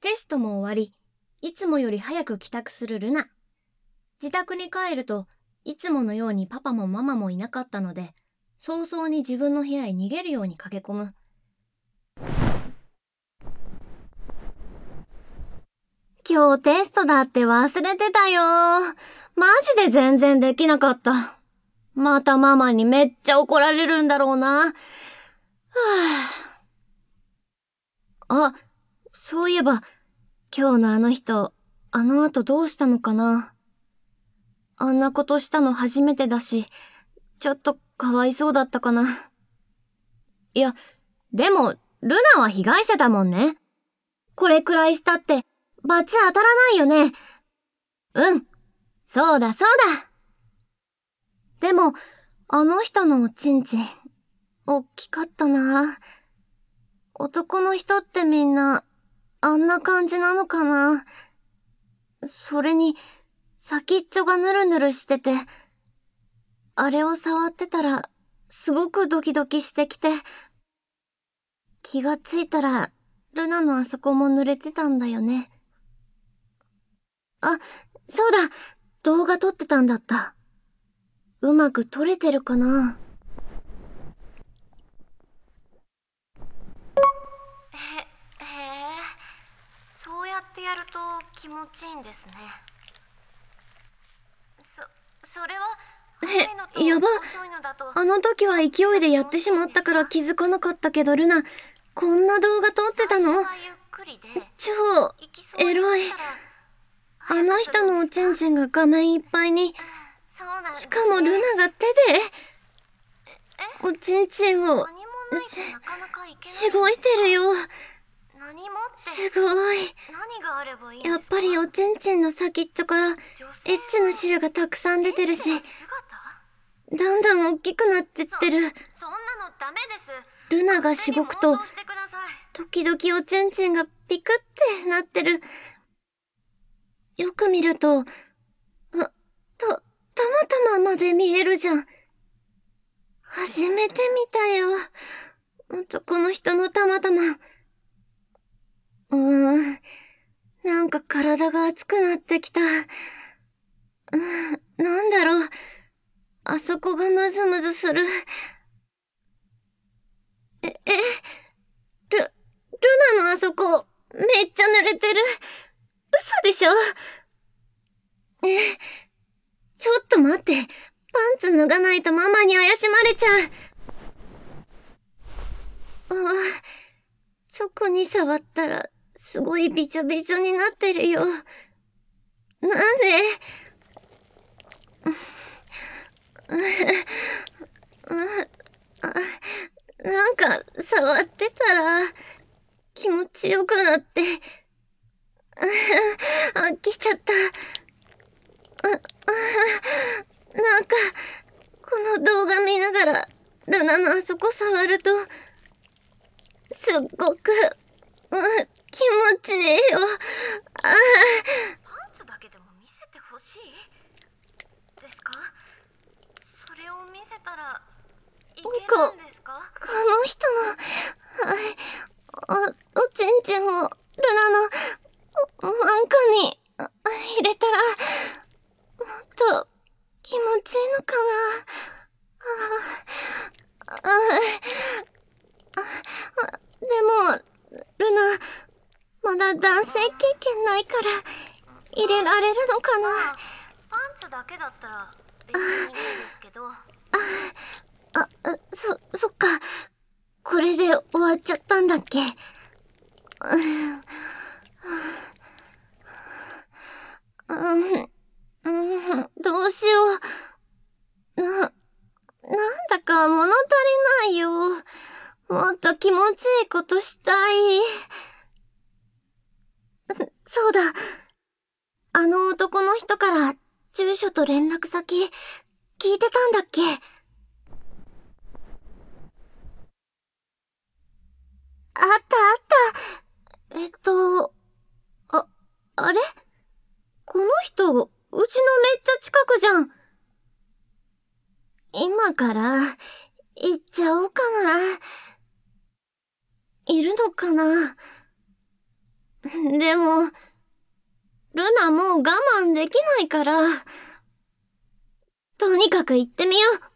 テストも終わり、いつもより早く帰宅するルナ。自宅に帰ると、いつものようにパパもママもいなかったので、早々に自分の部屋へ逃げるように駆け込む。今日テストだって忘れてたよ。マジで全然できなかった。またママにめっちゃ怒られるんだろうな。あ、そういえば、今日のあの人、あの後どうしたのかな。あんなことしたの初めてだし、ちょっとかわいそうだったかな。いや、でも、ルナは被害者だもんね。これくらいしたって、罰当たらないよね。うん、そうだそうだ。でも、あの人のおちんちん、おっきかったな。男の人ってみんな、あんな感じなのかな。それに、先っちょがヌルヌルしてて、あれを触ってたら、すごくドキドキしてきて、気がついたら、ルナのあそこも濡れてたんだよね。あ、そうだ、動画撮ってたんだった。うまく撮れてるかな。そうやってやると気持ちいいんですね。それはやば。あの時は勢いでやってしまったから気づかなかったけど、ルナ、こんな動画撮ってたの？超エロい。あの人のおちんちんが画面いっぱいに。しかもルナが手でおちんちんをしごいてるよ。すごい。やっぱりおちんちんの先っちょからエッチな汁がたくさん出てるし、だんだん大きくなってってる。ルナがしごくと、時々おちんちんがピクってなってる。よく見ると、たまたままで見えるじゃん。初めて見たよ。男の人のたまたま。なんか体が熱くなってきた。なんだろう。あそこがムズムズする。ルナのあそこ、めっちゃ濡れてる。嘘でしょ？ちょっと待って。パンツ脱がないとママに怪しまれちゃう。チョコに触ったら、すごいびちょびちょになってるよ。なんで？なんか、触ってたら、気持ちよくなって、飽きちゃった。なんか、この動画見ながら、ルナのあそこ触ると、すっごく、気持ちいいよ。パンツだけでも見せてほしいですか？それを見せたらいけるんですか？この人の、おちんちんをルナのマンカに入れたら、もっと気持ちいいのかな。でも、ルナ、まだ男性経験ないから、入れられるのかな。パンツだけだったら別にいいんですけど。そっか。これで終わっちゃったんだっけ。どうしよう。なんだか物足りないよ。もっと気持ちいいことしたい。そうだ。あの男の人から住所と連絡先聞いてたんだっけ？あったあった。あれ？この人、うちのめっちゃ近くじゃん。今から行っちゃおうかな。いるのかな？ でも、ルナもう我慢できないから。とにかく行ってみよう。